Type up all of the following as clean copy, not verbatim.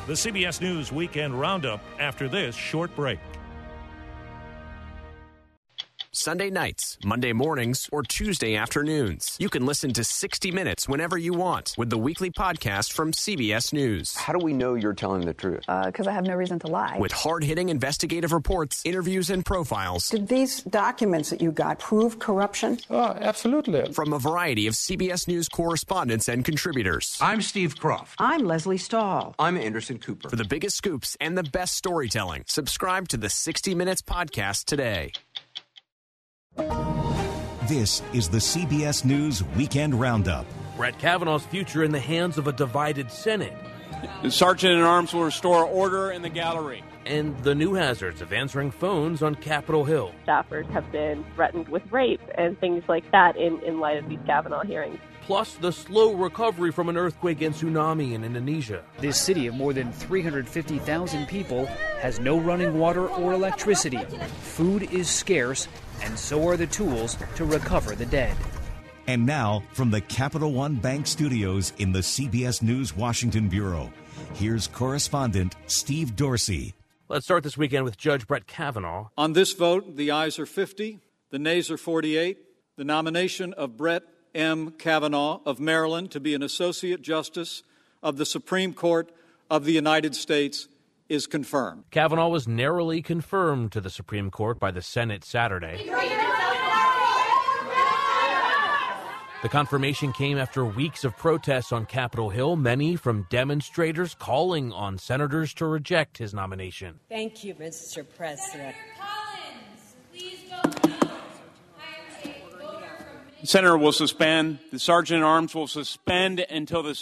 The CBS News Weekend Roundup after this short break. Sunday nights, Monday mornings, or Tuesday afternoons. You can listen to 60 Minutes whenever you want with the weekly podcast from CBS News. How do we know you're telling the truth? Because I have no reason to lie. With hard-hitting investigative reports, interviews, and profiles. Did these documents that you got prove corruption? Absolutely. From a variety of CBS News correspondents and contributors. I'm Steve Croft. I'm Leslie Stahl. I'm Anderson Cooper. For the biggest scoops and the best storytelling, subscribe to the 60 Minutes podcast today. This is the CBS News Weekend Roundup. Brett Kavanaugh's future in the hands of a divided Senate. The Sergeant-at-Arms will restore order in the gallery. And the new hazards of answering phones on Capitol Hill. Staffers have been threatened with rape and things like that in light of these Kavanaugh hearings. Plus the slow recovery from an earthquake and tsunami in Indonesia. This city of more than 350,000 people has no running water or electricity. Food is scarce, and so are the tools to recover the dead. And now, from the Capital One Bank Studios in the CBS News Washington Bureau, here's correspondent Steve Dorsey. Let's start this weekend with Judge Brett Kavanaugh. On this vote, the ayes are 50, the nays are 48. The nomination of Brett M. Kavanaugh of Maryland to be an Associate Justice of the Supreme Court of the United States is confirmed. Kavanaugh was narrowly confirmed to the Supreme Court by the Senate Saturday. The confirmation came after weeks of protests on Capitol Hill, many from demonstrators calling on senators to reject his nomination. Thank you, Mr. President. The Senator will suspend. The Sergeant-at-Arms will suspend until the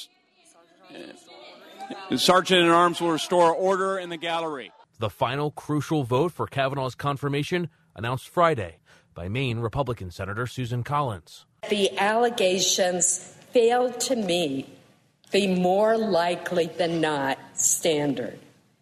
Sergeant-at-Arms will restore order in the gallery. The final crucial vote for Kavanaugh's confirmation announced Friday by Maine Republican Senator Susan Collins. The allegations fail to me be more likely than not standard.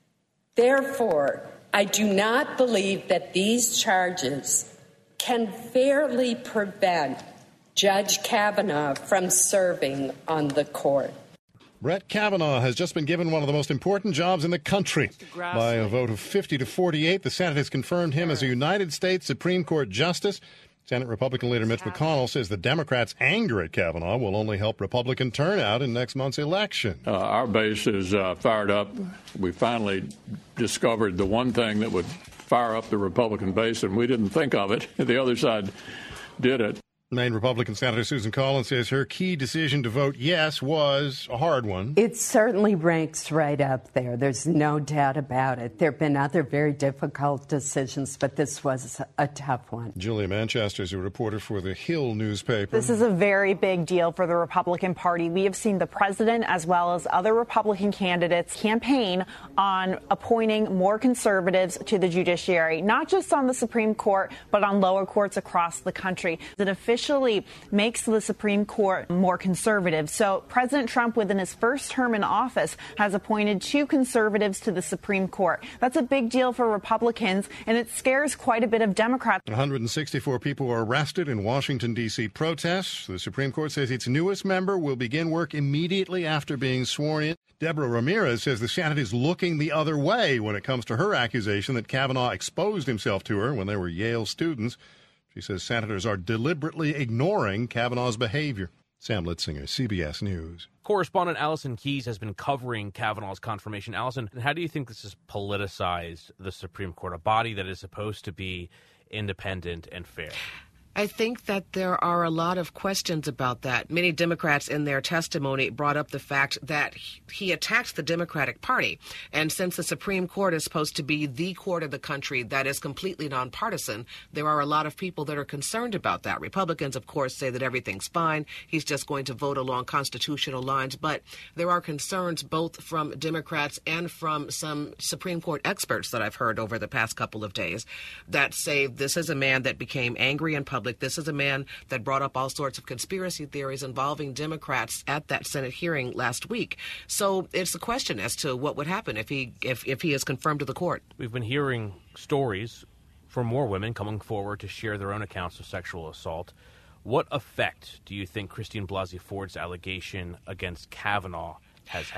Therefore, I do not believe that these charges can fairly prevent Judge Kavanaugh from serving on the court. Brett Kavanaugh has just been given one of the most important jobs in the country. By a vote of 50 to 48, the Senate has confirmed him as a United States Supreme Court Justice. Senate Republican leader Mitch McConnell says the Democrats' anger at Kavanaugh will only help Republican turnout in next month's election. Our base is fired up. We finally discovered the one thing that would fire up the Republican base, and we didn't think of it. The other side did it. Maine Republican Senator Susan Collins says her key decision to vote yes was a hard one. It certainly ranks right up there. There's no doubt about it. There have been other very difficult decisions, but this was a tough one. Julia Manchester is a reporter for the Hill newspaper. This is a very big deal for the Republican Party. We have seen the president as well as other Republican candidates campaign on appointing more conservatives to the judiciary, not just on the Supreme Court, but on lower courts across the country. It officially makes the Supreme Court more conservative. So President Trump, within his first term in office, has appointed 2 conservatives to the Supreme Court. That's a big deal for Republicans, and it scares quite a bit of Democrats. 164 people were arrested in Washington, D.C. protests. The Supreme Court says its newest member will begin work immediately after being sworn in. Deborah Ramirez says the Senate is looking the other way when it comes to her accusation that Kavanaugh exposed himself to her when they were Yale students. She says senators are deliberately ignoring Kavanaugh's behavior. Sam Litzinger, CBS News. Correspondent Allison Keyes has been covering Kavanaugh's confirmation. Allison, how do you think this has politicized the Supreme Court, a body that is supposed to be independent and fair? I think that there are a lot of questions about that. Many Democrats in their testimony brought up the fact that he attacks the Democratic Party. And since the Supreme Court is supposed to be the court of the country that is completely nonpartisan, there are a lot of people that are concerned about that. Republicans, of course, say that everything's fine. He's just going to vote along constitutional lines. But there are concerns both from Democrats and from some Supreme Court experts that I've heard over the past couple of days that say this is a man that became angry in public. This is a man that brought up all sorts of conspiracy theories involving Democrats at that Senate hearing last week. So it's a question as to what would happen if he is confirmed to the court. We've been hearing stories from more women coming forward to share their own accounts of sexual assault. What effect do you think Christine Blasey Ford's allegation against Kavanaugh has had?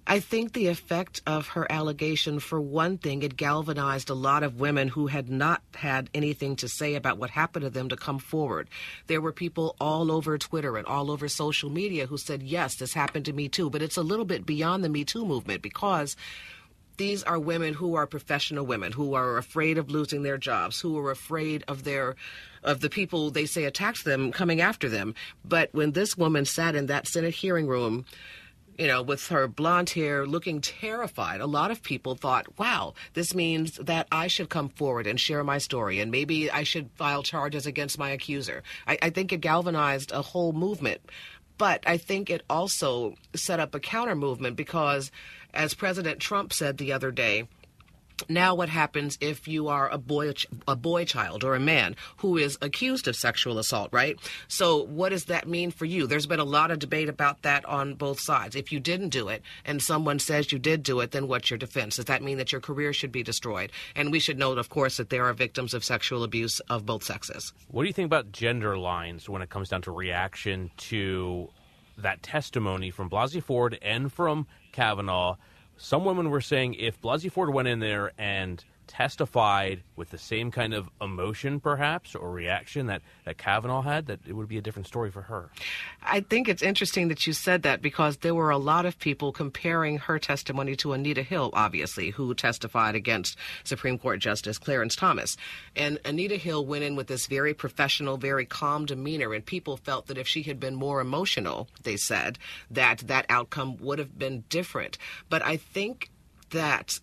I think the effect of her allegation, for one thing, it galvanized a lot of women who had not had anything to say about what happened to them to come forward. There were people all over Twitter and all over social media who said, yes, this happened to me too. But it's a little bit beyond the Me Too movement, because these are women who are professional women, who are afraid of losing their jobs, who are afraid of the people they say attacked them coming after them. But when this woman sat in that Senate hearing room, with her blonde hair looking terrified, a lot of people thought, wow, this means that I should come forward and share my story, and maybe I should file charges against my accuser. I think it galvanized a whole movement. But I think it also set up a counter movement because, as President Trump said the other day, now what happens if you are a boy child or a man who is accused of sexual assault, right? So what does that mean for you? There's been a lot of debate about that on both sides. If you didn't do it and someone says you did do it, then what's your defense? Does that mean that your career should be destroyed? And we should note, of course, that there are victims of sexual abuse of both sexes. What do you think about gender lines when it comes down to reaction to that testimony from Blasey Ford and from Kavanaugh? Some women were saying if Blasey Ford went in there and testified with the same kind of emotion, perhaps, or reaction that Kavanaugh had, that it would be a different story for her. I think it's interesting that you said that, because there were a lot of people comparing her testimony to Anita Hill, obviously, who testified against Supreme Court Justice Clarence Thomas. And Anita Hill went in with this very professional, very calm demeanor, and people felt that if she had been more emotional, they said, that outcome would have been different. But I think that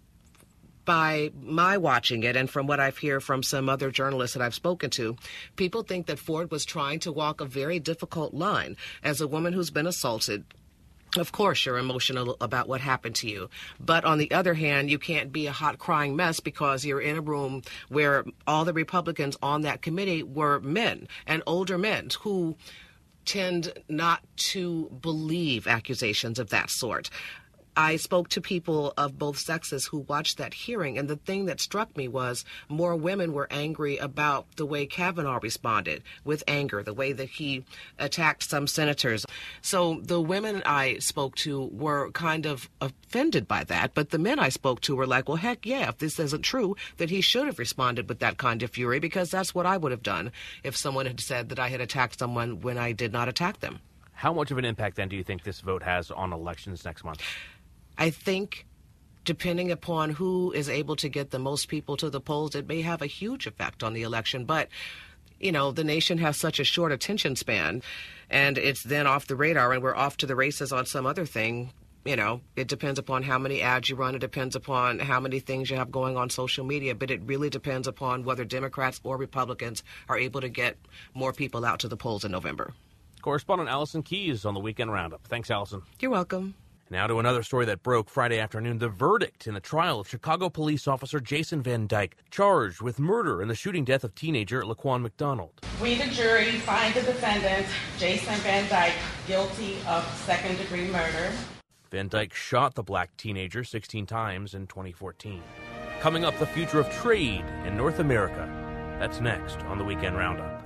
by my watching it, and from what I've heard from some other journalists that I've spoken to, people think that Ford was trying to walk a very difficult line. As a woman who's been assaulted, of course you're emotional about what happened to you. But on the other hand, you can't be a hot crying mess because you're in a room where all the Republicans on that committee were men, and older men who tend not to believe accusations of that sort. I spoke to people of both sexes who watched that hearing, and the thing that struck me was more women were angry about the way Kavanaugh responded, with anger, the way that he attacked some senators. So the women I spoke to were kind of offended by that, but the men I spoke to were like, well, heck yeah, if this isn't true, that he should have responded with that kind of fury, because that's what I would have done if someone had said that I had attacked someone when I did not attack them. How much of an impact, then, do you think this vote has on elections next month? I think, depending upon who is able to get the most people to the polls, it may have a huge effect on the election. But, the nation has such a short attention span, and it's then off the radar, and we're off to the races on some other thing. It depends upon how many ads you run. It depends upon how many things you have going on social media. But it really depends upon whether Democrats or Republicans are able to get more people out to the polls in November. Correspondent Allison Keyes on the Weekend Roundup. Thanks, Allison. You're welcome. Now to another story that broke Friday afternoon, the verdict in the trial of Chicago police officer Jason Van Dyke, charged with murder in the shooting death of teenager Laquan McDonald. We, the jury, find the defendant, Jason Van Dyke, guilty of second-degree murder. Van Dyke shot the black teenager 16 times in 2014. Coming up, the future of trade in North America. That's next on the Weekend Roundup.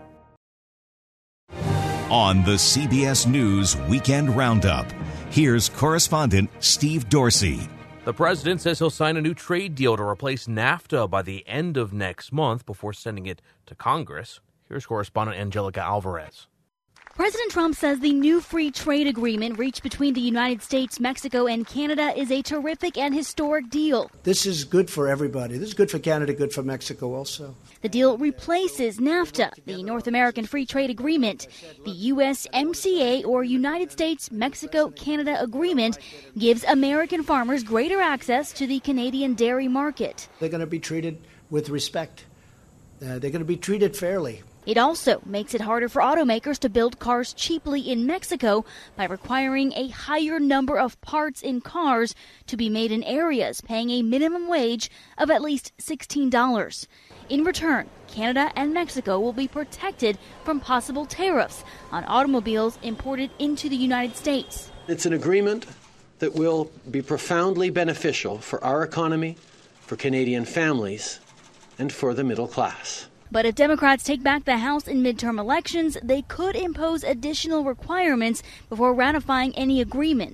On the CBS News Weekend Roundup, here's correspondent Steve Dorsey. The president says he'll sign a new trade deal to replace NAFTA by the end of next month before sending it to Congress. Here's correspondent Angelica Alvarez. President Trump says the new free trade agreement reached between the United States, Mexico, and Canada is a terrific and historic deal. This is good for everybody. This is good for Canada, good for Mexico also. The deal replaces NAFTA, the North American Free Trade Agreement. The USMCA, or United States-Mexico-Canada Agreement, gives American farmers greater access to the Canadian dairy market. They're going to be treated with respect. They're going to be treated fairly. It also makes it harder for automakers to build cars cheaply in Mexico by requiring a higher number of parts in cars to be made in areas paying a minimum wage of at least $16. In return, Canada and Mexico will be protected from possible tariffs on automobiles imported into the United States. It's an agreement that will be profoundly beneficial for our economy, for Canadian families, and for the middle class. But if Democrats take back the House in midterm elections, they could impose additional requirements before ratifying any agreement.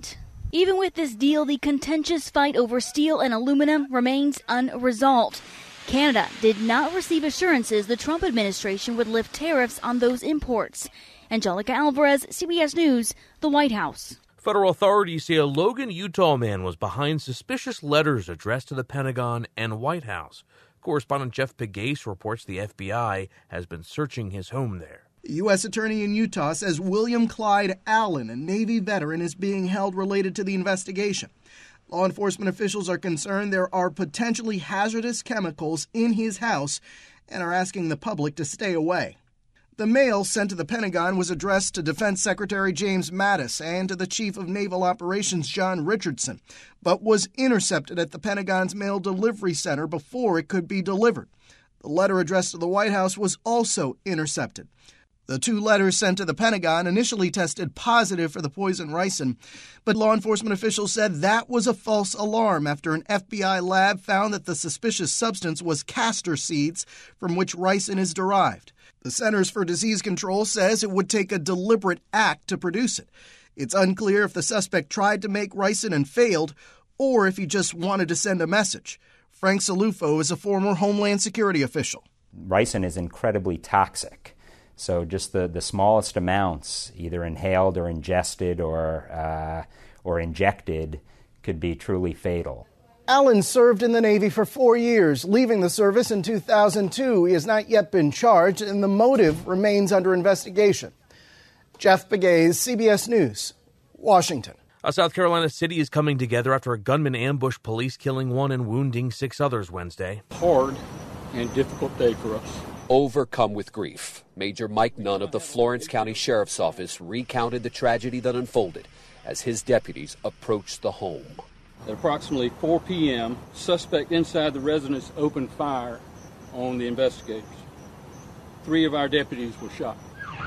Even with this deal, the contentious fight over steel and aluminum remains unresolved. Canada did not receive assurances the Trump administration would lift tariffs on those imports. Angelica Alvarez, CBS News, the White House. Federal authorities say a Logan, Utah man was behind suspicious letters addressed to the Pentagon and White House. Correspondent Jeff Pegues reports the FBI has been searching his home there. The U.S. attorney in Utah says William Clyde Allen, a Navy veteran, is being held related to the investigation. Law enforcement officials are concerned there are potentially hazardous chemicals in his house and are asking the public to stay away. The mail sent to the Pentagon was addressed to Defense Secretary James Mattis and to the Chief of Naval Operations John Richardson, but was intercepted at the Pentagon's mail delivery center before it could be delivered. The letter addressed to the White House was also intercepted. The two letters sent to the Pentagon initially tested positive for the poison ricin, but law enforcement officials said that was a false alarm after an FBI lab found that the suspicious substance was castor seeds from which ricin is derived. The Centers for Disease Control says it would take a deliberate act to produce it. It's unclear if the suspect tried to make ricin and failed, or if he just wanted to send a message. Frank Salufo is a former Homeland Security official. Ricin is incredibly toxic. So just the smallest amounts, either inhaled or ingested or injected, could be truly fatal. Allen served in the Navy for 4 years, leaving the service in 2002. He has not yet been charged, and the motive remains under investigation. Jeff Pegues, CBS News, Washington. A South Carolina city is coming together after a gunman ambushed police, killing one and wounding 6 others Wednesday. Hard and difficult day for us. Overcome with grief, Major Mike Nunn of the Florence County Sheriff's Office recounted the tragedy that unfolded as his deputies approached the home. At approximately 4 p.m., suspect inside the residence opened fire on the investigators. 3 of our deputies were shot.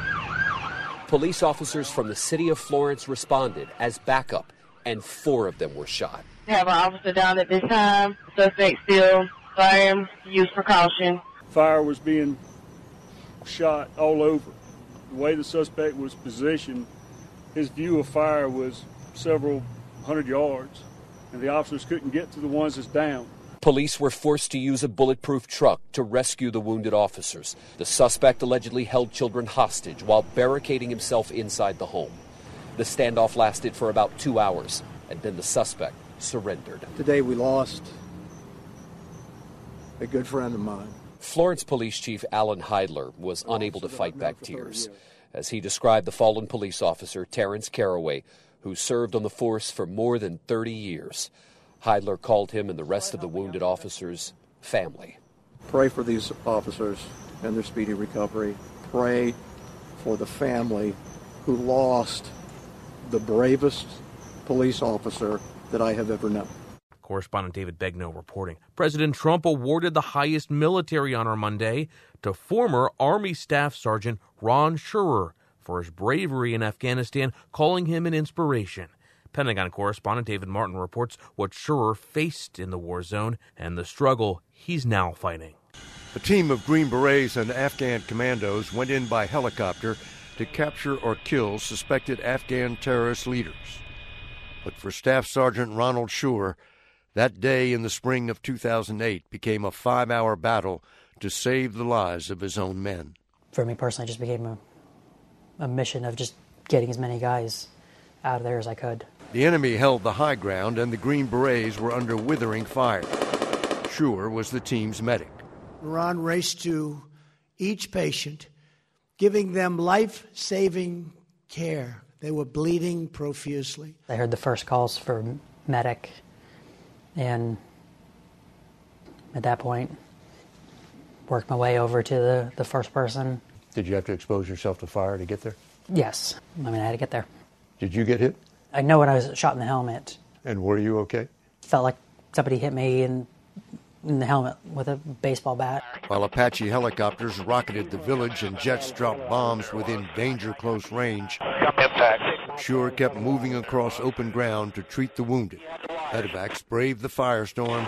Police officers from the city of Florence responded as backup, and 4 of them were shot. We have an officer down at this time. Suspect still firing, use precaution. Fire was being shot all over. The way the suspect was positioned, his view of fire was several hundred yards, and the officers couldn't get to the ones that's down. Police were forced to use a bulletproof truck to rescue the wounded officers. The suspect allegedly held children hostage while barricading himself inside the home. The standoff lasted for about 2 hours, and then the suspect surrendered. Today we lost a good friend of mine. Florence Police Chief Alan Heidler was unable to fight back tears as he described the fallen police officer, Terrence Caraway, who served on the force for more than 30 years. Heidler called him and the rest of the wounded officers family. Pray for these officers and their speedy recovery. Pray for the family who lost the bravest police officer that I have ever known. Correspondent David Begnaud reporting. President Trump awarded the highest military honor Monday to former Army Staff Sergeant Ron Scherer for his bravery in Afghanistan, calling him an inspiration. Pentagon correspondent David Martin reports what Scherer faced in the war zone and the struggle he's now fighting. A team of Green Berets and Afghan commandos went in by helicopter to capture or kill suspected Afghan terrorist leaders. But for Staff Sergeant Ronald Scherer, that day in the spring of 2008 became a 5-hour battle to save the lives of his own men. For me personally, it just became a mission of just getting as many guys out of there as I could. The enemy held the high ground and the Green Berets were under withering fire. Scherer was the team's medic. Ron raced to each patient, giving them life-saving care. They were bleeding profusely. I heard the first calls for medic, and at that point, worked my way over to the first person. Did you have to expose yourself to fire to get there? Yes. I mean, I had to get there. Did you get hit? I know when I was shot in the helmet. And were you okay? Felt like somebody hit me in the helmet with a baseball bat. While Apache helicopters rocketed the village and jets dropped bombs within danger-close range, Scherer kept moving across open ground to treat the wounded. Medevacs braved the firestorm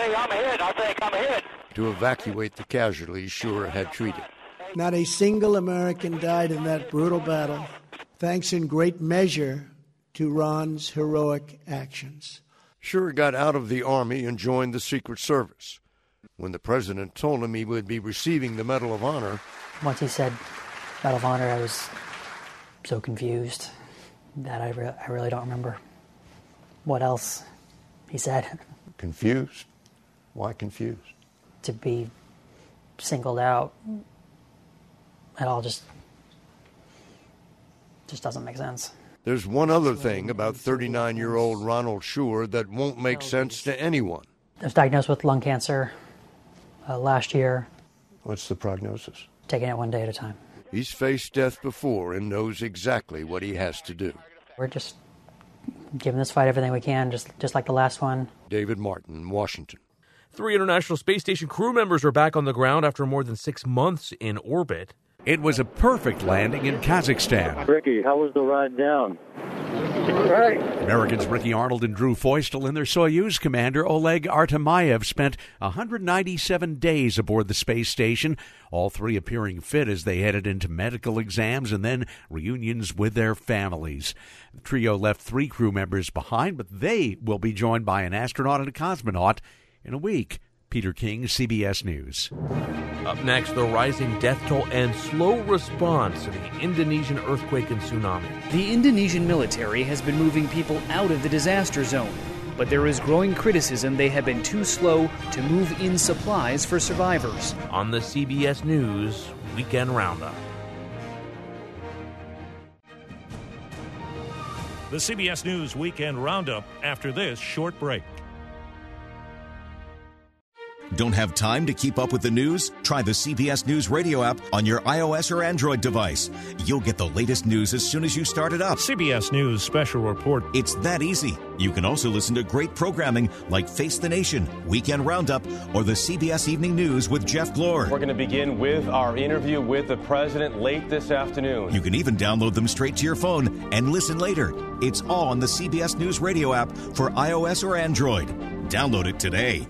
to evacuate the casualties Scherer had treated. Not a single American died in that brutal battle, thanks in great measure to Ron's heroic actions. Schur got out of the Army and joined the Secret Service. When the president told him he would be receiving the Medal of Honor, Once he said Medal of Honor, I was so confused that I really don't remember what else he said. confused? Why confused? To be singled out, it all just doesn't make sense. There's one other thing about 39-year-old Ronald Schur that won't make sense to anyone. I was diagnosed with lung cancer last year. What's the prognosis? Taking it one day at a time. He's faced death before and knows exactly what he has to do. We're just giving this fight everything we can, just like the last one. David Martin, Washington. 3 International Space Station crew members are back on the ground after more than 6 months in orbit. It was a perfect landing in Kazakhstan. Ricky, how was the ride down? Right. Americans Ricky Arnold and Drew Feustel and their Soyuz commander Oleg Artemayev spent 197 days aboard the space station, all 3 appearing fit as they headed into medical exams and then reunions with their families. The trio left 3 crew members behind, but they will be joined by an astronaut and a cosmonaut in a week. Peter King, CBS News. Up next, the rising death toll and slow response to the Indonesian earthquake and tsunami. The Indonesian military has been moving people out of the disaster zone, but there is growing criticism they have been too slow to move in supplies for survivors. On the CBS News Weekend Roundup. The CBS News Weekend Roundup after this short break. Don't have time to keep up with the news? Try the CBS News radio app on your iOS or Android device. You'll get the latest news as soon as you start it up. CBS News Special Report. It's that easy. You can also listen to great programming like Face the Nation, Weekend Roundup, or the CBS Evening News with Jeff Glor. We're going to begin with our interview with the president late this afternoon. You can even download them straight to your phone and listen later. It's all on the CBS News radio app for iOS or Android. Download it today.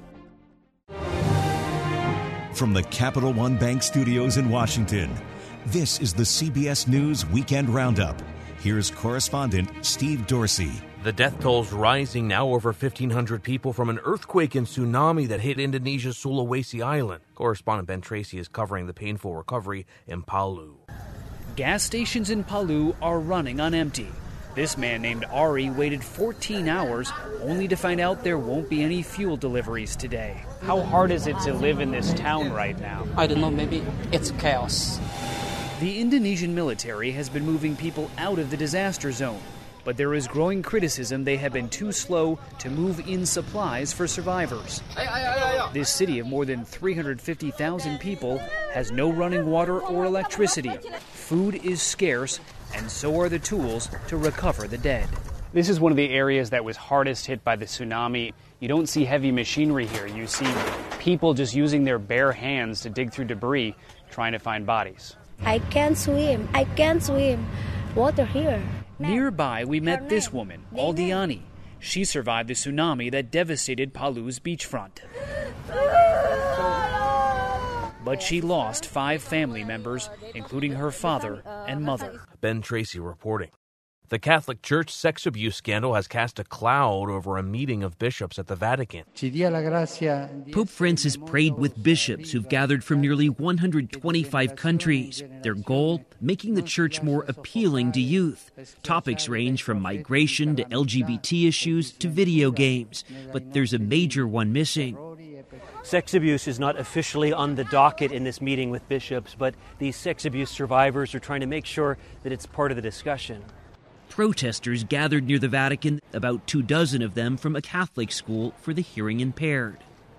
From the Capital One Bank Studios in Washington, this is the CBS News Weekend Roundup. Here's correspondent Steve Dorsey. The death toll's rising now, over 1,500 people from an earthquake and tsunami that hit Indonesia's Sulawesi Island. Correspondent Ben Tracy is covering the painful recovery in Palu. Gas stations in Palu are running on empty. This man named Ari waited 14 hours only to find out there won't be any fuel deliveries today. How hard is it to live in this town right now? I don't know, maybe it's chaos. The Indonesian military has been moving people out of the disaster zone, but there is growing criticism they have been too slow to move in supplies for survivors. This city of more than 350,000 people has no running water or electricity. Food is scarce, and so are the tools to recover the dead. This is one of the areas that was hardest hit by the tsunami. You don't see heavy machinery here. You see people just using their bare hands to dig through debris, trying to find bodies. I can't swim. Water here. Nearby, we met this woman, Aldiani. She survived the tsunami that devastated Palu's beachfront. But she lost 5 family members, including her father and mother. Ben Tracy reporting. The Catholic Church sex abuse scandal has cast a cloud over a meeting of bishops at the Vatican. Pope Francis prayed with bishops who've gathered from nearly 125 countries. Their goal, making the church more appealing to youth. Topics range from migration to LGBT issues to video games. But there's a major one missing. Sex abuse is not officially on the docket in this meeting with bishops, but these sex abuse survivors are trying to make sure that it's part of the discussion. Protesters gathered near the Vatican, about 24 of them from a Catholic school for the hearing impaired.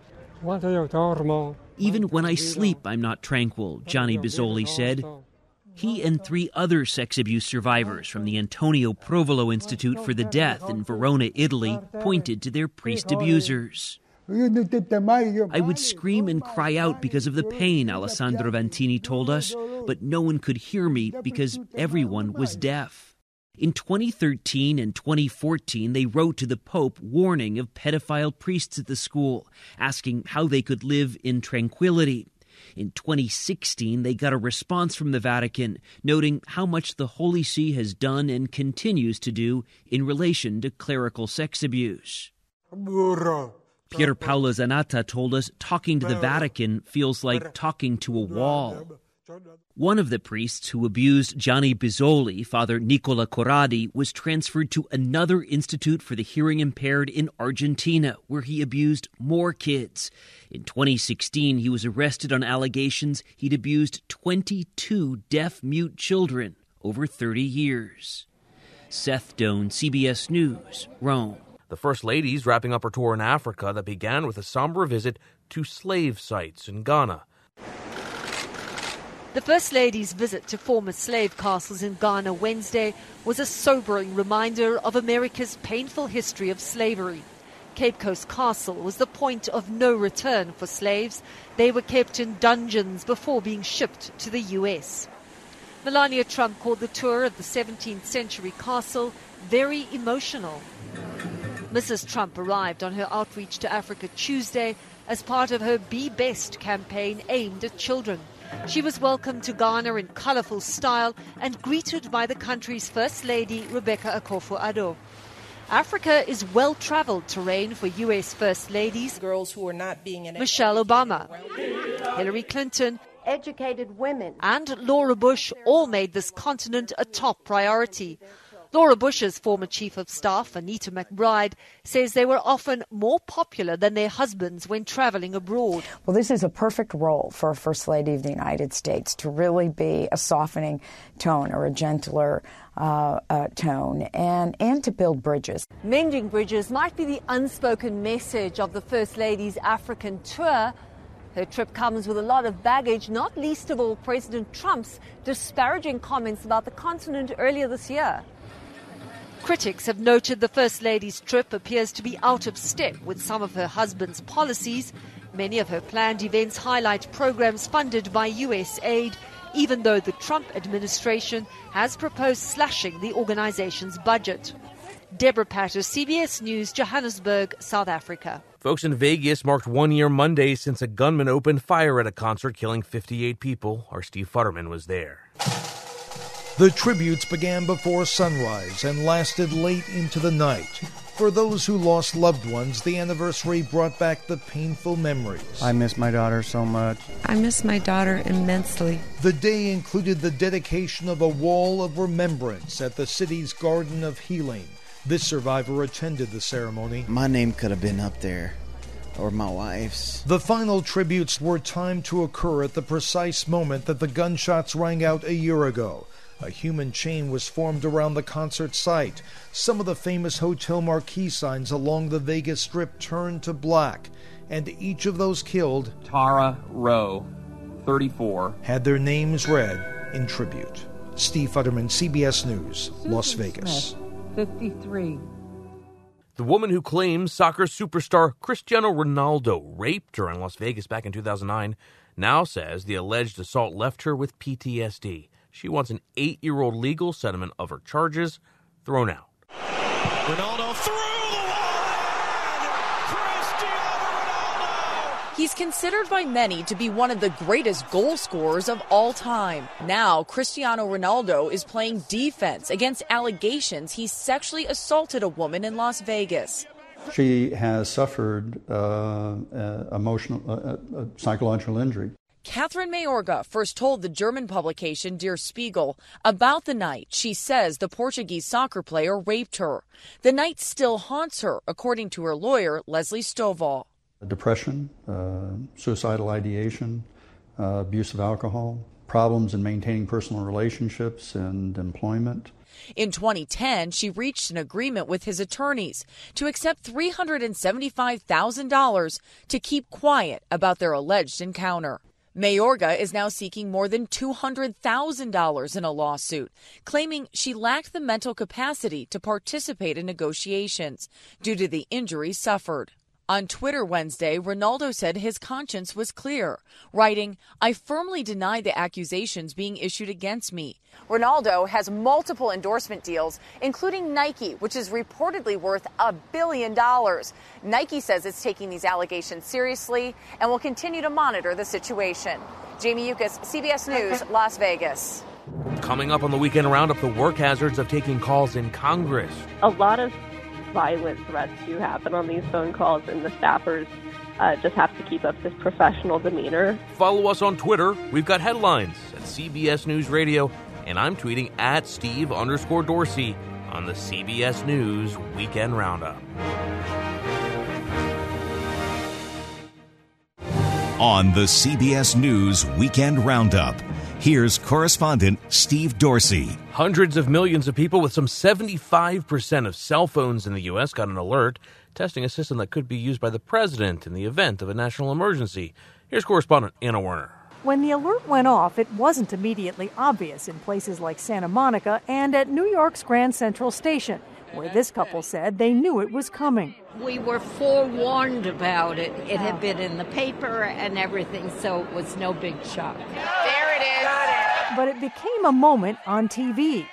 Even when I sleep, I'm not tranquil, Gianni Bizzoli said. He and 3 other sex abuse survivors from the Antonio Provolo Institute for the Deaf in Verona, Italy, pointed to their priest abusers. I would scream and cry out because of the pain, Alessandro Vantini told us, but no one could hear me because everyone was deaf. In 2013 and 2014, they wrote to the Pope warning of pedophile priests at the school, asking how they could live in tranquility. In 2016, they got a response from the Vatican, noting how much the Holy See has done and continues to do in relation to clerical sex abuse. Pier Paolo Zanatta told us talking to the Vatican feels like talking to a wall. One of the priests who abused Gianni Bizzoli, Father Nicola Corradi, was transferred to another institute for the hearing impaired in Argentina, where he abused more kids. In 2016, he was arrested on allegations he'd abused 22 deaf-mute children over 30 years. Seth Doan, CBS News, Rome. The First Lady's wrapping up her tour in Africa that began with a somber visit to slave sites in Ghana. The First Lady's visit to former slave castles in Ghana Wednesday was a sobering reminder of America's painful history of slavery. Cape Coast Castle was the point of no return for slaves. They were kept in dungeons before being shipped to the U.S. Melania Trump called the tour of the 17th century castle very emotional. Mrs. Trump arrived on her outreach to Africa Tuesday as part of her Be Best campaign aimed at children. She was welcomed to Ghana in colourful style and greeted by the country's First Lady, Rebecca Akufo-Addo. Africa is well-travelled terrain for U.S. First Ladies. Girls who are not being Michelle Obama, Hillary Clinton, educated women, and Laura Bush all made this continent a top priority. Laura Bush's former chief of staff, Anita McBride, says they were often more popular than their husbands when traveling abroad. Well, this is a perfect role for a First Lady of the United States to really be a softening tone or a gentler tone and to build bridges. Mending bridges might be the unspoken message of the First Lady's African tour. Her trip comes with a lot of baggage, not least of all President Trump's disparaging comments about the continent earlier this year. Critics have noted the First Lady's trip appears to be out of step with some of her husband's policies. Many of her planned events highlight programs funded by U.S. aid, even though the Trump administration has proposed slashing the organization's budget. Deborah Patter, CBS News, Johannesburg, South Africa. Folks, in Vegas marked 1 year Monday since a gunman opened fire at a concert, killing 58 people. Our Steve Futterman was there. The tributes began before sunrise and lasted late into the night. For those who lost loved ones, the anniversary brought back the painful memories. I miss my daughter so much. I miss my daughter immensely. The day included the dedication of a wall of remembrance at the city's Garden of Healing. This survivor attended the ceremony. My name could have been up there, or my wife's. The final tributes were timed to occur at the precise moment that the gunshots rang out a year ago. A human chain was formed around the concert site. Some of the famous hotel marquee signs along the Vegas Strip turned to black, and each of those killed, Tara Rowe, 34, had their names read in tribute. Steve Futterman, CBS News, Las Vegas. Smith, 53. The woman who claims soccer superstar Cristiano Ronaldo raped her in Las Vegas back in 2009 now says the alleged assault left her with PTSD. She wants an 8-year-old legal settlement of her charges thrown out. Ronaldo through the line! Cristiano Ronaldo! He's considered by many to be one of the greatest goal scorers of all time. Now, Cristiano Ronaldo is playing defense against allegations he sexually assaulted a woman in Las Vegas. She has suffered psychological injury. Catherine Mayorga first told the German publication Der Spiegel about the night she says the Portuguese soccer player raped her. The night still haunts her, according to her lawyer, Leslie Stovall. Depression, suicidal ideation, abuse of alcohol, problems in maintaining personal relationships and employment. In 2010, she reached an agreement with his attorneys to accept $375,000 to keep quiet about their alleged encounter. Mayorga is now seeking more than $200,000 in a lawsuit, claiming she lacked the mental capacity to participate in negotiations due to the injuries suffered. On Twitter Wednesday, Ronaldo said his conscience was clear, writing, "I firmly deny the accusations being issued against me." Ronaldo has multiple endorsement deals, including Nike, which is reportedly worth $1 billion. Nike says it's taking these allegations seriously and will continue to monitor the situation. Jamie Yukas, CBS News, Las Vegas. Coming up on the Weekend Roundup, the work hazards of taking calls in Congress. A lot of violent threats do happen on these phone calls, and the staffers just have to keep up this professional demeanor. Follow us on Twitter. We've got headlines at CBS News Radio, and I'm tweeting at Steve_Dorsey on the CBS News Weekend Roundup. On the CBS News Weekend Roundup, here's correspondent Steve Dorsey. Hundreds of millions of people with some 75% of cell phones in the U.S. got an alert testing a system that could be used by the president in the event of a national emergency. Here's correspondent Anna Werner. When the alert went off, it wasn't immediately obvious in places like Santa Monica and at New York's Grand Central Station, where this couple said they knew it was coming. We were forewarned about it. It had been in the paper and everything, so it was no big shock. There it is. But it became a moment on TV.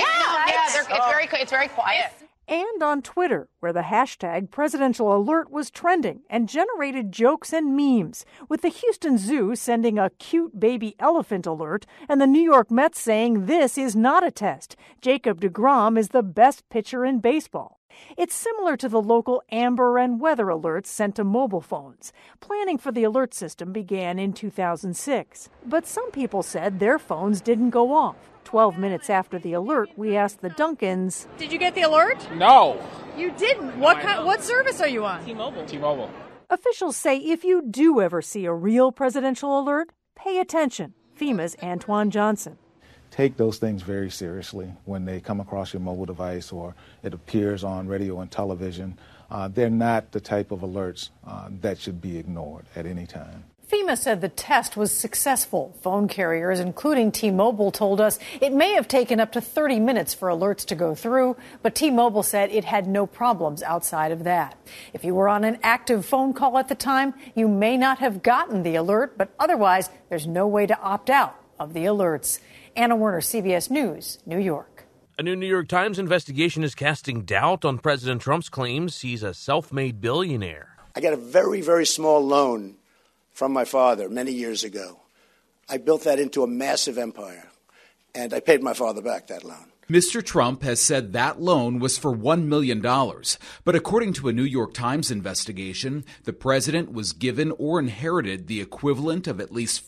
It's very quiet. And on Twitter, where the hashtag presidential alert was trending and generated jokes and memes, with the Houston Zoo sending a cute baby elephant alert and the New York Mets saying this is not a test. Jacob deGrom is the best pitcher in baseball. It's similar to the local Amber and weather alerts sent to mobile phones. Planning for the alert system began in 2006. But some people said their phones didn't go off. 12 minutes after the alert, we asked the Duncans, "Did you get the alert?" No. You didn't? What service are you on? T-Mobile. Officials say if you do ever see a real presidential alert, pay attention. FEMA's Antoine Johnson. Take those things very seriously when they come across your mobile device or it appears on radio and television. They're not the type of alerts that should be ignored at any time. FEMA said the test was successful. Phone carriers, including T-Mobile, told us it may have taken up to 30 minutes for alerts to go through, but T-Mobile said it had no problems outside of that. If you were on an active phone call at the time, you may not have gotten the alert, but otherwise, there's no way to opt out of the alerts. Anna Werner, CBS News, New York. A new New York Times investigation is casting doubt on President Trump's claims he's a self-made billionaire. I got a very, very small loan from my father many years ago. I built that into a massive empire, and I paid my father back that loan. Mr. Trump has said that loan was for $1 million. But according to a New York Times investigation, the president was given or inherited the equivalent of at least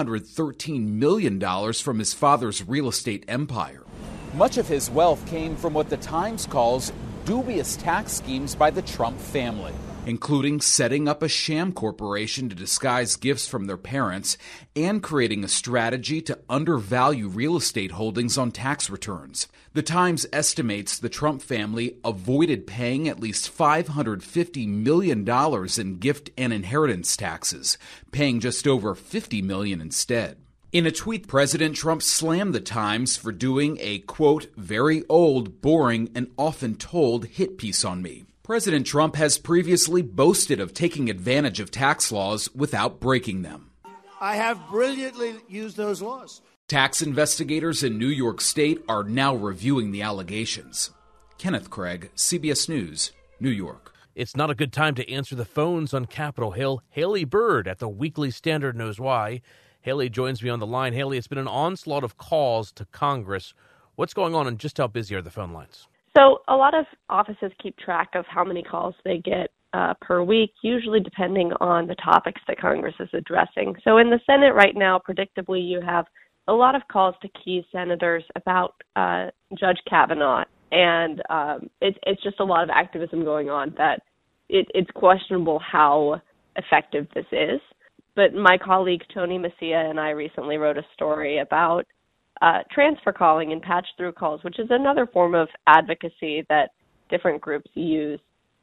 $413 million from his father's real estate empire. Much of his wealth came from what the Times calls dubious tax schemes by the Trump family, including setting up a sham corporation to disguise gifts from their parents and creating a strategy to undervalue real estate holdings on tax returns. The Times estimates the Trump family avoided paying at least $550 million in gift and inheritance taxes, paying just over $50 million instead. In a tweet, President Trump slammed the Times for doing a, quote, very old, boring, and often told hit piece on me. President Trump has previously boasted of taking advantage of tax laws without breaking them. I have brilliantly used those laws. Tax investigators in New York State are now reviewing the allegations. Kenneth Craig, CBS News, New York. It's not a good time to answer the phones on Capitol Hill. Haley Bird at the Weekly Standard knows why. Haley joins me on the line. Haley, it's been an onslaught of calls to Congress. What's going on and just how busy are the phone lines? So a lot of offices keep track of how many calls they get per week, usually depending on the topics that Congress is addressing. So in the Senate right now, predictably, you have a lot of calls to key senators about Judge Kavanaugh. And it's just a lot of activism going on that it's questionable how effective this is. But my colleague Tony Messia and I recently wrote a story about transfer calling and patch-through calls, which is another form of advocacy that different groups use.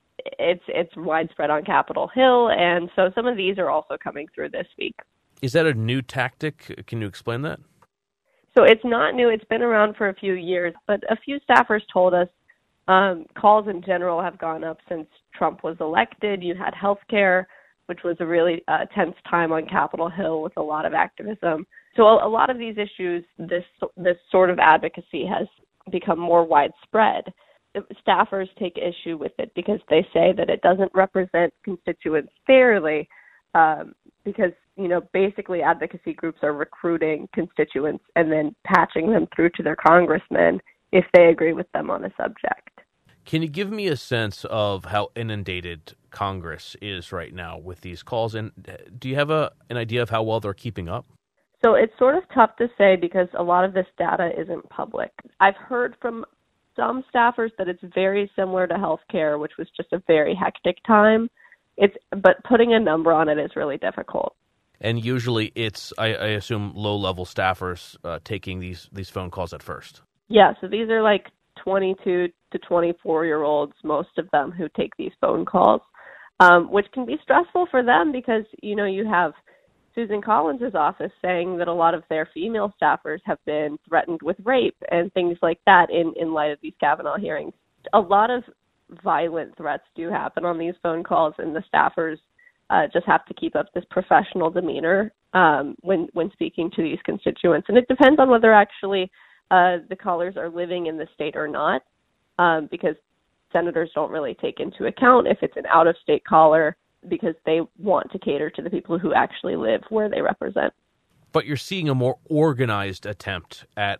It's widespread on Capitol Hill, and so some of these are also coming through this week. Is that a new tactic? Can you explain that? So it's not new. It's been around for a few years, but a few staffers told us Calls in general have gone up since Trump was elected. You had healthcare, which was a really tense time on Capitol Hill with a lot of activism. So a lot of these issues, this sort of advocacy has become more widespread. Staffers take issue with it because they say that it doesn't represent constituents fairly, because, basically advocacy groups are recruiting constituents and then patching them through to their congressmen if they agree with them on a subject. Can you give me a sense of how inundated Congress is right now with these calls? And do you have an idea of how well they're keeping up? So it's sort of tough to say because a lot of this data isn't public. I've heard from some staffers that it's very similar to healthcare, which was just a very hectic time. But putting a number on it is really difficult. And usually it's, I assume, low-level staffers taking these phone calls at first. Yeah, so these are like 22 to 24-year-olds, most of them, who take these phone calls, which can be stressful for them because, you have Susan Collins' office saying that a lot of their female staffers have been threatened with rape and things like that in light of these Kavanaugh hearings. A lot of violent threats do happen on these phone calls, and the staffers just have to keep up this professional demeanor when speaking to these constituents. And it depends on whether actually the callers are living in the state or not, because senators don't really take into account if it's an out-of-state caller because they want to cater to the people who actually live where they represent. But you're seeing a more organized attempt at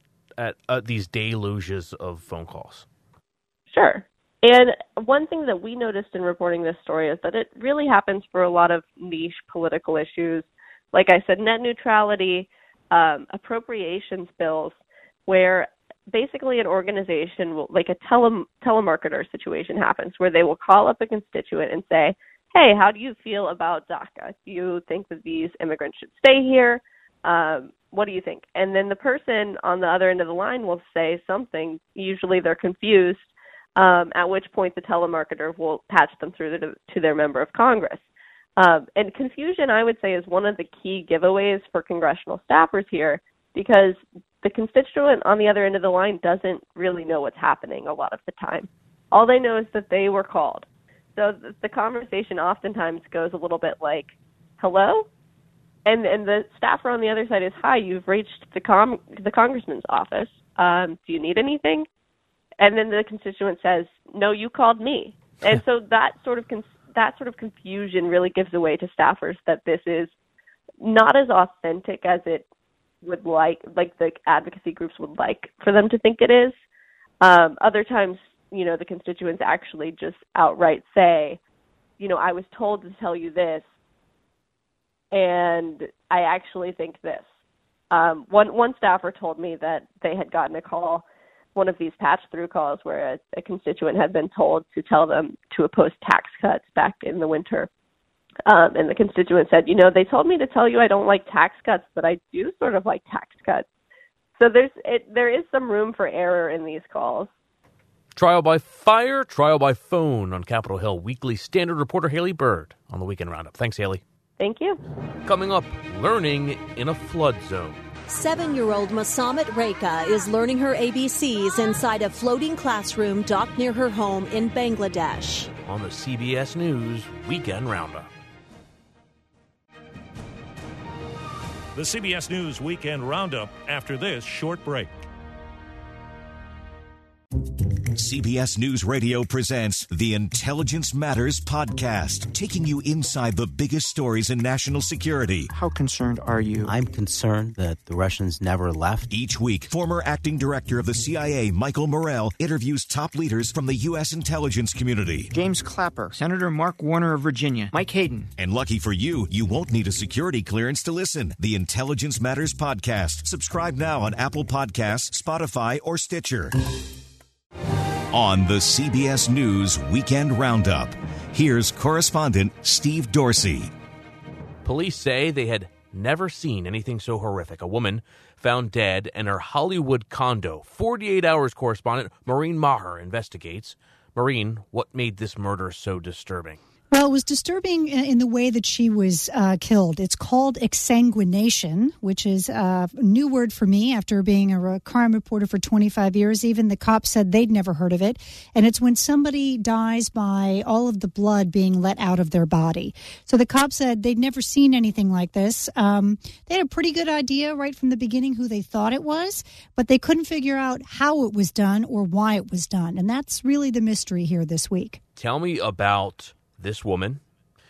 these deluges of phone calls. Sure. And one thing that we noticed in reporting this story is that it really happens for a lot of niche political issues. Like I said, net neutrality, appropriations bills, where basically an organization will, like a telemarketer situation happens, where they will call up a constituent and say, hey, how do you feel about DACA? Do you think that these immigrants should stay here? What do you think? And then the person on the other end of the line will say something. Usually they're confused, at which point the telemarketer will patch them through to their member of Congress. And confusion, I would say, is one of the key giveaways for congressional staffers here, because the constituent on the other end of the line doesn't really know what's happening a lot of the time. All they know is that they were called. So the conversation oftentimes goes a little bit like, hello? And the staffer on the other side is, hi, you've reached the congressman's office. Do you need anything? And then the constituent says, no, you called me. And so that sort of confusion really gives away to staffers that this is not as authentic as it would like the advocacy groups would like for them to think it is. Other times, the constituents actually just outright say, I was told to tell you this, and I actually think this. One staffer told me that they had gotten a call, one of these patch-through calls, where a constituent had been told to tell them to oppose tax cuts back in the winter. And the constituent said, they told me to tell you I don't like tax cuts, but I do sort of like tax cuts. So there is some room for error in these calls. Trial by fire, trial by phone on Capitol Hill. Weekly Standard reporter Haley Bird on the Weekend Roundup. Thanks, Haley. Thank you. Coming up, learning in a flood zone. 7-year-old Masamat Reka is learning her ABCs inside a floating classroom docked near her home in Bangladesh. On the CBS News Weekend Roundup. The CBS News Weekend Roundup after this short break. CBS News Radio presents the Intelligence Matters podcast, taking you inside the biggest stories in national security. How concerned are you? I'm concerned that the Russians never left. Each week, former acting director of the CIA, Michael Morell, interviews top leaders from the U.S. intelligence community. James Clapper, Senator Mark Warner of Virginia, Mike Hayden. And lucky for you, you won't need a security clearance to listen. The Intelligence Matters podcast. Subscribe now on Apple Podcasts, Spotify, or Stitcher. On the CBS News Weekend Roundup, here's correspondent Steve Dorsey. Police say they had never seen anything so horrific. A woman found dead in her Hollywood condo. 48 Hours correspondent Maureen Maher investigates. Maureen, what made this murder so disturbing? Well, it was disturbing in the way that she was killed. It's called exsanguination, which is a new word for me after being a crime reporter for 25 years. Even the cops said they'd never heard of it. And it's when somebody dies by all of the blood being let out of their body. So the cops said they'd never seen anything like this. They had a pretty good idea right from the beginning who they thought it was, but they couldn't figure out how it was done or why it was done. And that's really the mystery here this week. Tell me about this woman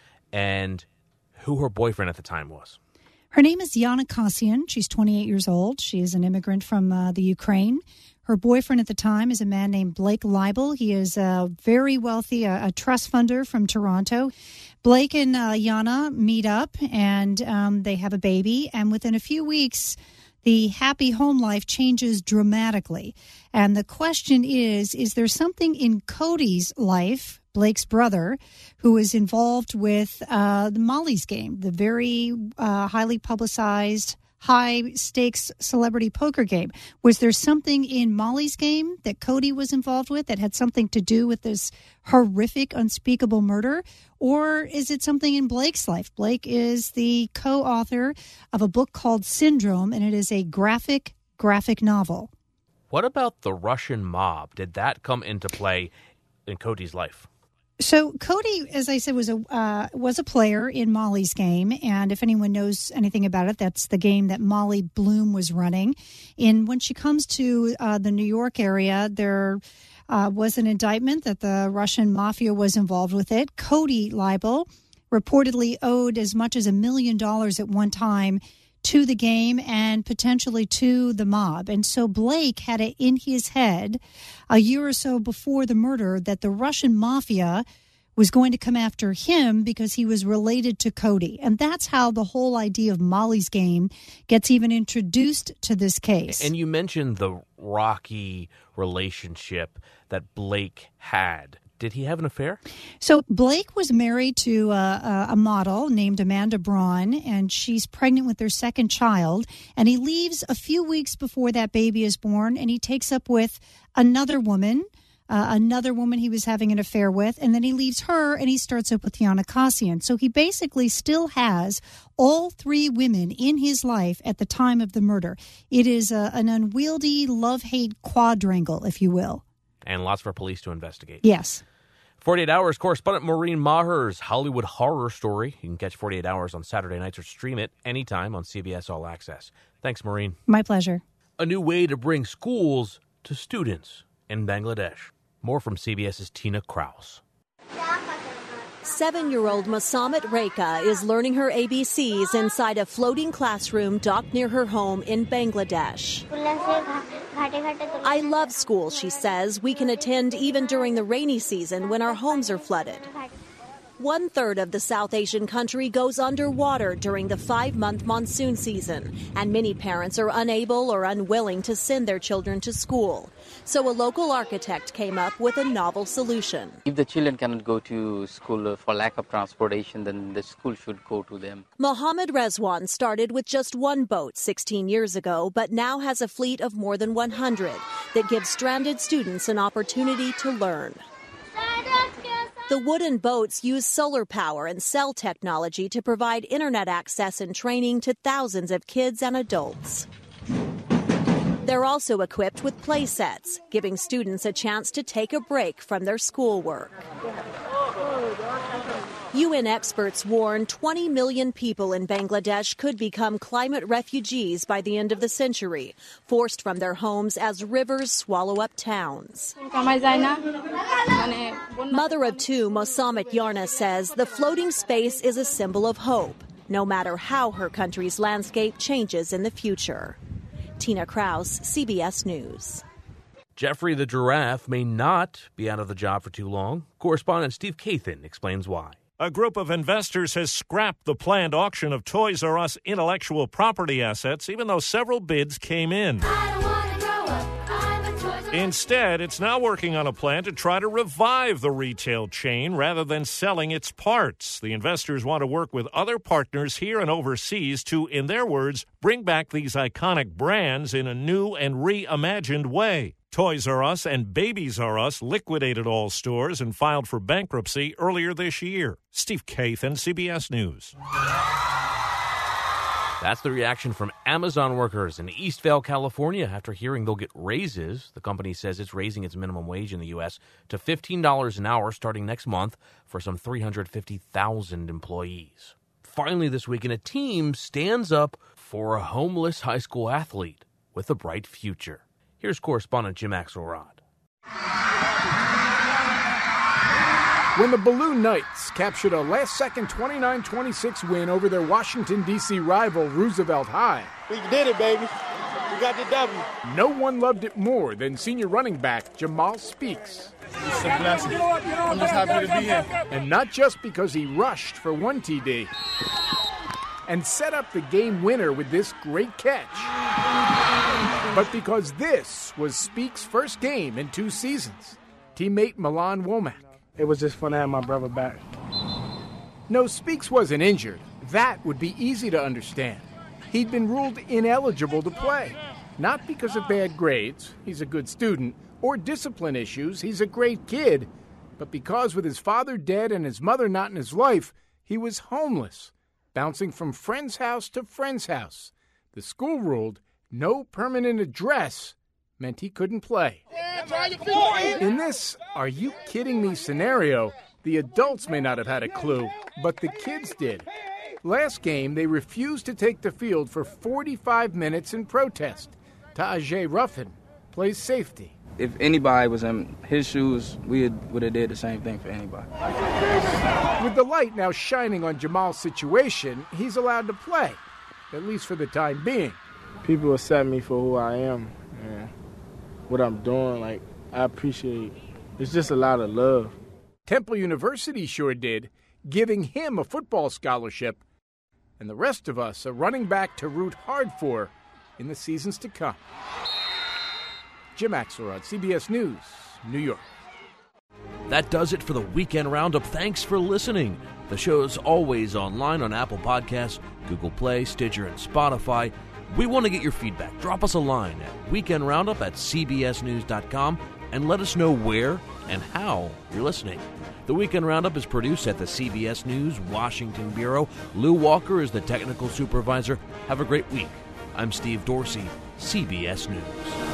and who her boyfriend at the time was. Her name is Yana Kassian. She's 28 years old. She is an immigrant from the Ukraine. Her boyfriend at the time is a man named Blake Leibel. He is very wealthy, a trust funder from Toronto. Blake and Yana meet up, and they have a baby. And within a few weeks, the happy home life changes dramatically. And the question is there something in Cody's life, Blake's brother, who is involved with the Molly's game, the very highly publicized, high-stakes celebrity poker game? Was there something in Molly's game that Cody was involved with that had something to do with this horrific, unspeakable murder? Or is it something in Blake's life? Blake is the co-author of a book called Syndrome, and it is a graphic novel. What about the Russian mob? Did that come into play in Cody's life? So Cody, as I said, was a player in Molly's game, and if anyone knows anything about it, that's the game that Molly Bloom was running. And when she comes to the New York area, there was an indictment that the Russian mafia was involved with it. Cody Leibel reportedly owed as much as $1 million at one time to the game and potentially to the mob. And so Blake had it in his head a year or so before the murder that the Russian mafia was going to come after him because he was related to Cody. And that's how the whole idea of Molly's game gets even introduced to this case. And you mentioned the rocky relationship that Blake had. Did he have an affair? So Blake was married to a model named Amanda Braun, and she's pregnant with their second child. And he leaves a few weeks before that baby is born, and he takes up with another woman he was having an affair with, and then he leaves her and he starts up with Yana Kassian. So he basically still has all three women in his life at the time of the murder. It is an unwieldy love-hate quadrangle, if you will. And lots for police to investigate. Yes. 48 Hours correspondent Maureen Maher's Hollywood Horror Story. You can catch 48 Hours on Saturday nights or stream it anytime on CBS All Access. Thanks, Maureen. My pleasure. A new way to bring schools to students in Bangladesh. More from CBS's Tina Kraus. 7-year-old Masamat Rekha is learning her ABCs inside a floating classroom docked near her home in Bangladesh. I love school, she says. We can attend even during the rainy season when our homes are flooded. 1/3 of the South Asian country goes underwater during the 5-month monsoon season, and many parents are unable or unwilling to send their children to school. So a local architect came up with a novel solution. If the children cannot go to school for lack of transportation, then the school should go to them. Mohammed Rezwan started with just one boat 16 years ago, but now has a fleet of more than 100 that gives stranded students an opportunity to learn. The wooden boats use solar power and cell technology to provide internet access and training to thousands of kids and adults. They're also equipped with play sets, giving students a chance to take a break from their schoolwork. UN experts warn 20 million people in Bangladesh could become climate refugees by the end of the century, forced from their homes as rivers swallow up towns. Mother of two, Mosamat Yarna says the floating space is a symbol of hope, no matter how her country's landscape changes in the future. Tina Kraus, CBS News. Jeffrey the giraffe may not be out of the job for too long. Correspondent Steve Kathan explains why. A group of investors has scrapped the planned auction of Toys R Us intellectual property assets, even though several bids came in. I don't want to grow up. I'm a Toys Instead, it's now working on a plan to try to revive the retail chain rather than selling its parts. The investors want to work with other partners here and overseas to, in their words, bring back these iconic brands in a new and reimagined way. Toys R Us and Babies R Us liquidated all stores and filed for bankruptcy earlier this year. Steve Kathan, CBS News. That's the reaction from Amazon workers in Eastvale, California, after hearing they'll get raises. The company says it's raising its minimum wage in the U.S. to $15 an hour starting next month for some 350,000 employees. Finally this weekend, a team stands up for a homeless high school athlete with a bright future. Here's correspondent Jim Axelrod. When the Balloon Knights captured a last-second 29-26 win over their Washington, D.C. rival Roosevelt High. We did it, baby. We got the W. No one loved it more than senior running back Jamal Speaks. It's a blessing. I'm just happy to be here. And not just because he rushed for one TD and set up the game winner with this great catch, but because this was Speaks' first game in 2 seasons. Teammate Milan Womack. It was just fun to have my brother back. No, Speaks wasn't injured. That would be easy to understand. He'd been ruled ineligible to play. Not because of bad grades, he's a good student, or discipline issues, he's a great kid, but because with his father dead and his mother not in his life, he was homeless, bouncing from friend's house to friend's house. The school ruled no permanent address meant he couldn't play. In this "are you kidding me" scenario, the adults may not have had a clue, but the kids did. Last game, they refused to take the field for 45 minutes in protest. Tajay Ruffin plays safety. If anybody was in his shoes, we would have did the same thing for anybody. With the light now shining on Jamal's situation, he's allowed to play, at least for the time being. People accept me for who I am and what I'm doing. Like, I appreciate it. It's just a lot of love. Temple University sure did, giving him a football scholarship, and the rest of us a running back to root hard for in the seasons to come. Jim Axelrod, CBS News, New York. That does it for the Weekend Roundup. Thanks for listening. The show's always online on Apple Podcasts, Google Play, Stitcher, and Spotify. We want to get your feedback. Drop us a line at weekendroundup@cbsnews.com and let us know where and how you're listening. The Weekend Roundup is produced at the CBS News Washington Bureau. Lou Walker is the technical supervisor. Have a great week. I'm Steve Dorsey, CBS News.